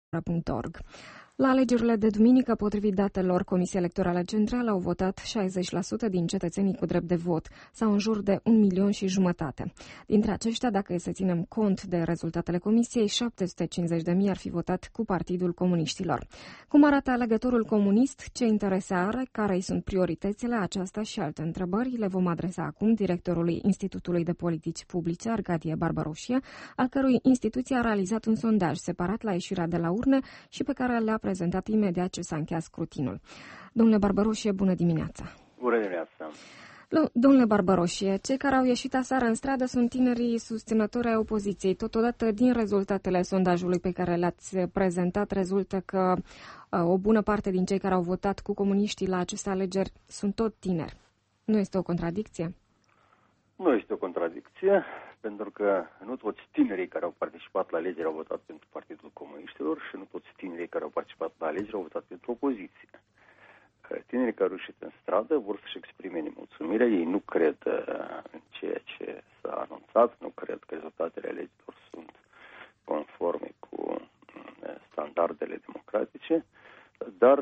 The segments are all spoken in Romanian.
.org. La alegerile de duminică, potrivit datelor Comisiei Electorale Centrale, au votat 60% din cetățenii cu drept de vot, sau în jur de 1,5 milion. Dintre aceștia, dacă e să ținem cont de rezultatele Comisiei, 750.000 ar fi votat cu Partidul Comuniștilor. Cum arată alegătorul comunist, ce interese are, care îi sunt prioritățile, aceasta și alte întrebări le vom adresa acum directorului Institutului de Politici Publice, Argadie Barbaroșie, al cărui instituție a realizat un sondaj separat la ieșirea de la urne și pe care le-a prezentat imediat ce s-a încheiat scrutinul. Domnule Barbaroșie, bună dimineața! Bună dimineața! Domnule Barbaroșie, cei care au ieșit aseară în stradă sunt tinerii susținători ai opoziției. Totodată, din rezultatele sondajului pe care le-ați prezentat, rezultă că o bună parte din cei care au votat cu comuniștii la aceste alegeri sunt tot tineri. Nu este o contradicție? Nu este o contradicție, pentru că nu toți tinerii care au participat la alegeri au votat pentru Partidul Comuniștilor și nu toți tinerii care au participat la alegeri au votat pentru opoziție. Tinerii care au ieșit în stradă vor să-și exprime nemulțumirea, ei nu cred în ceea ce s-a anunțat, nu cred că rezultatele alegerilor sunt conforme cu standardele democratice, dar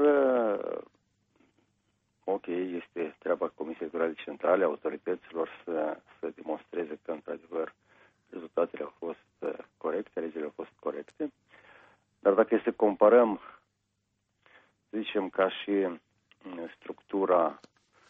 ok, este treaba Comisiei Electorale Centrale, autorităților să demonstreze că, într-adevăr, rezultatele au fost corecte, alegerile au fost corecte. Dar dacă este să comparăm, să zicem, ca și structura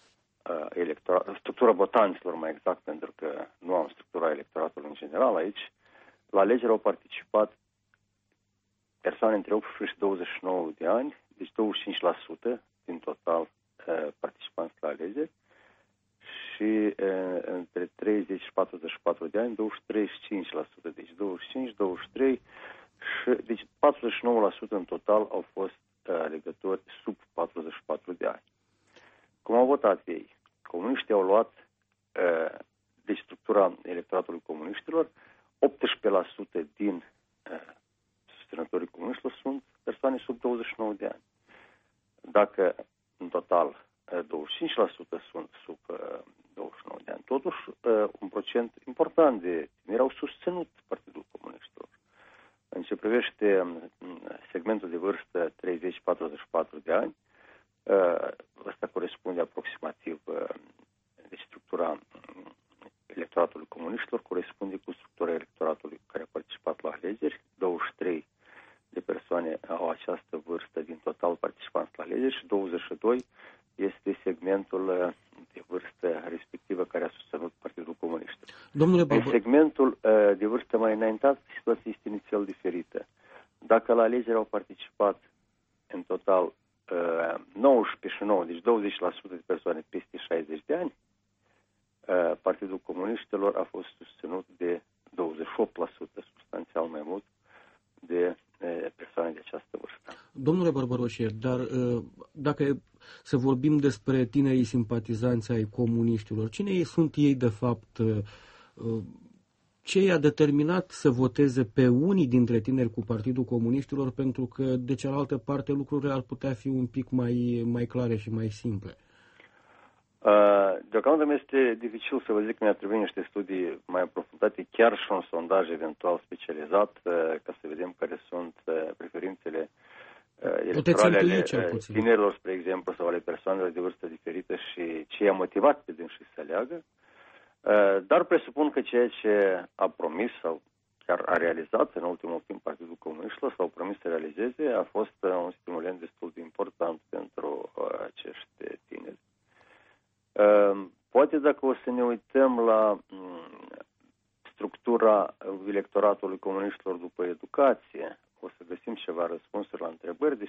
votanților, mai exact, pentru că nu am structura electoratului în general aici, la alegeri au participat persoane între 18 și 29 de ani, deci 25% din total participanți la alegeri, și între 30 și 44 de ani, 35%, deci 25, 23, și deci 49% în total au fost alegători sub 44 de ani. Cum au votat ei? Comuniștii au luat, deci structura electoratului comuniștilor, 18% din susținătorii comuniștilor sunt persoane sub 29 de ani. Dacă în total 25% sunt sub 29 de ani, totuși un procent important de tineri au susținut Partidul Comuniștilor. În ce privește segmentul de vârstă 30-44 de ani, ăsta corespunde aproximativ, deci structura electoratului comuniștilor corespunde cu structura electoratului care a participat la alegeri. 23 de persoane au această vârstă din total participanți la alegeri și 22 este segmentul de vârstă respectivă care a susținut Partidul Comuniștilor. În segmentul de vârstă mai înaintat, situația este inițial diferită. Dacă la alegeri au participat în total 19 și 9, deci 20% de persoane peste 60 de ani, Partidul Comuniștilor a fost susținut de 28%, substanțial mai mult, de persoane de această vârstă. Domnule Barbaroșie, dar dacă să vorbim despre tinerii simpatizanți ai comuniștilor, cine sunt ei de fapt? Ce i-a determinat să voteze pe unii dintre tineri cu Partidul Comuniștilor, pentru că de cealaltă parte lucrurile ar putea fi un pic mai clare și mai simple? Deocamdată mi este dificil să vă zic că mi-ar trebui niște studii mai aprofundate, chiar și un sondaj eventual specializat, ca să vedem care sunt preferințele electorale ale tinerilor, spre exemplu, sau ale persoanelor de vârstă diferită și ce i-a motivat pe dânsii să aleagă. Dar presupun că ceea ce a promis sau chiar a realizat în ultimul timp Partidul Comuniștilor sau a promis să realizeze a fost un stimulant destul de important pentru acești tineri. Poate dacă o să ne uităm la structura electoratului comuniștilor după educație, o să găsim ceva răspunsuri la întrebări,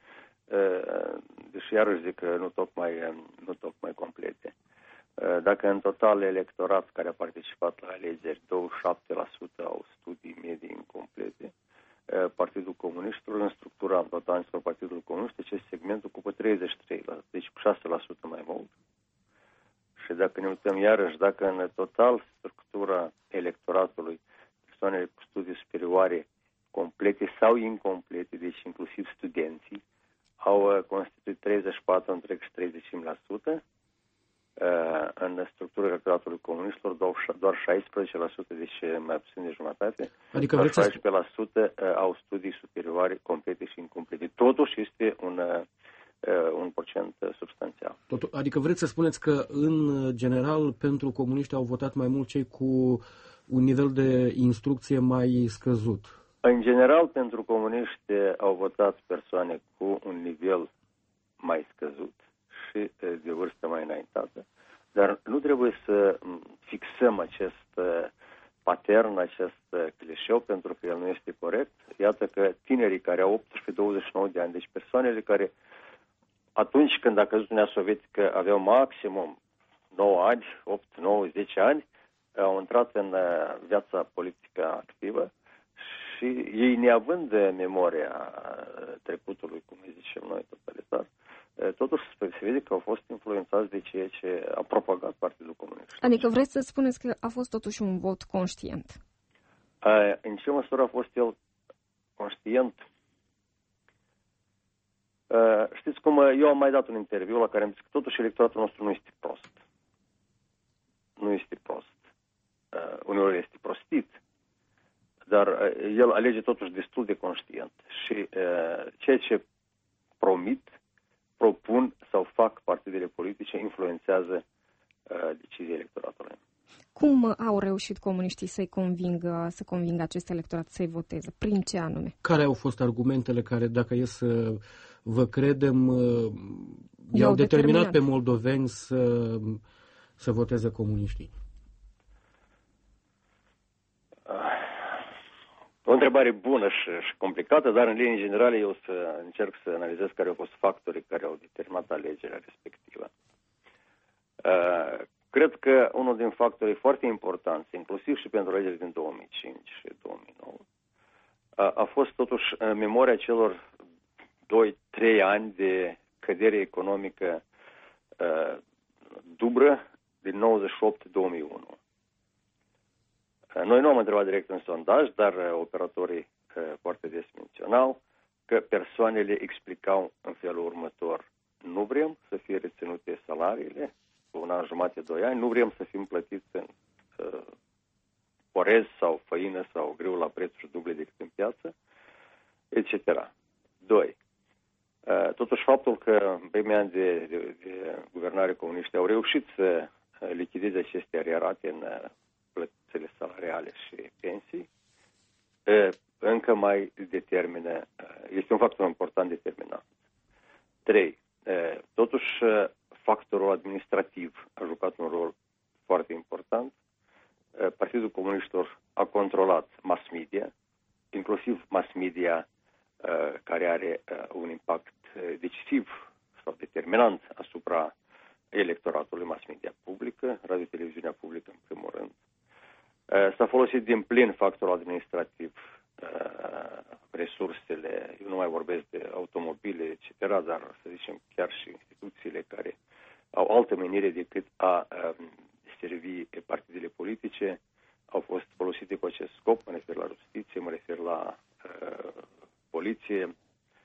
deși iarăși zic că nu tocmai complete. Dacă în total electorat care a participat la alegeri, 27% au studii medii incomplete, Partidul Comuniștilor, în structura votanților Partidului Comunist, acest segment ocupă 33%, deci cu 6% mai mult. Și dacă ne uităm iarăși, dacă în total structura electoratului persoanele cu studii superioare complete sau incomplete, deci inclusiv studenții, au constituit 34,35%, în structura electoratului comunist Comuniștilor, doar 16%, deci mai puțin de jumătate, adică doar 16% au studii superioare complete și incomplete. Totuși este un procent substanțial. Adică vreți să spuneți că, în general, pentru comuniști au votat mai mult cei cu un nivel de instrucție mai scăzut? În general, pentru comuniști au votat persoane cu un nivel mai scăzut și de vârstă mai înaintată, dar nu trebuie să fixăm acest patern, acest clișeu, pentru că el nu este corect. Iată că tinerii care au 18-29 de ani, deci persoanele care atunci când a căzut Uniunea Sovietică aveau maximum 9 ani, 8, 9, 10 ani, au intrat în viața politică activă și ei, neavând memoria trecutului, cum îi zicem noi, totalitar, totuși se vede că au fost influențați de ceea ce a propagat Partidul Comunist. Adică vreți să spuneți că a fost totuși un vot conștient? În ce măsură a fost el conștient? Știți cum, eu am mai dat un interviu la care am zis că totuși electoratul nostru nu este prost. Nu este prost. Uneori este prostit, dar el alege totuși destul de conștient. Și ceea ce propun sau fac partidele politice influențează decizia electoratului. Cum au reușit comuniștii să convingă acest electorat să-i voteze? Prin ce anume? Care au fost argumentele care, dacă e să vă credem, i-au determinat pe moldoveni să voteze comuniștii? O întrebare bună și complicată, dar în linii generale eu să încerc să analizez care au fost factorii care au determinat alegerea respectivă. Cred că unul din factorii foarte importanți, inclusiv și pentru alegerile din 2005 și 2009, a fost totuși memoria celor 2-3 ani de cădere economică dubră din 98-2001. Noi nu am întrebat direct în sondaj, dar operatorii foarte des menționau că persoanele explicau în felul următor: nu vrem să fie reținute salariile un an jumate, 2 ani, nu vrem să fim plătiți în orez sau făină sau grâu la prețuri duble decât în piață, etc. 2. Totuși faptul că în primii ani de guvernare comuniști au reușit să lichideze aceste arierate în plățile salariale și pensii, încă mai determină, este un factor important determinant. 3. Totuși, factorul administrativ a jucat un rol foarte important. Partidul Comuniștilor a controlat mass media, inclusiv mass media care are un impact decisiv sau determinant asupra electoratului, mass media publică, radio-televiziunea publică în primul rând. S-a folosit din plin factorul administrativ, resursele, eu nu mai vorbesc de automobile, etc., dar să zicem chiar și instituțiile care au altă menire decât a servi partidele politice, au fost folosite cu acest scop. Mă refer la justiție, mă refer la poliție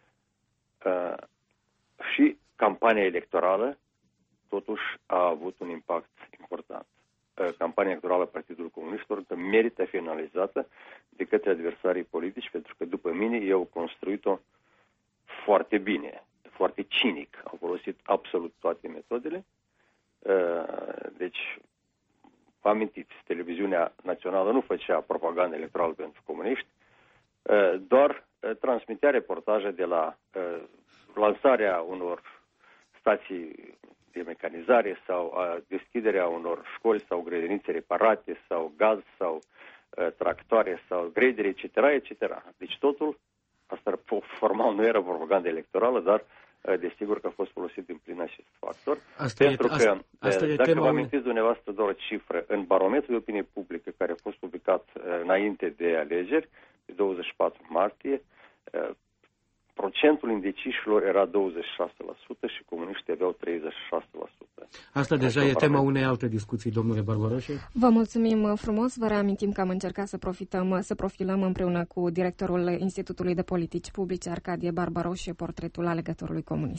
și campania electorală totuși a avut un impact important. Campania electorală a Partidului Comuniștilor merită fi analizată de către adversarii politici, pentru că, după mine, ei au construit-o foarte bine, foarte cinic. Au folosit absolut toate metodele. Deci, vă amintiți, televiziunea națională nu făcea propagandă electorală pentru comuniști, doar transmitea reportaje de la lansarea unor stații de mecanizare sau deschiderea unor școli sau grădinițe reparate sau gaz sau tractoare sau gredere, etc., etc. Deci totul, asta formal nu era propagandă electorală, dar desigur că a fost folosit din plin acest factor. Dacă vă amintiți dumneavoastră doar o cifră, în barometrul de opinie publică care a fost publicat înainte de alegeri, pe 24 martie, procentul indecișilor era 26% și comuniștii aveau 36%. Asta deja e tema unei alte discuții, domnule Barbaroșe. Vă mulțumim frumos. Vă reamintim că am încercat să profilăm împreună cu directorul Institutului de Politici Publice, Arcadie Barbaroșe, portretul alegătorului comunist.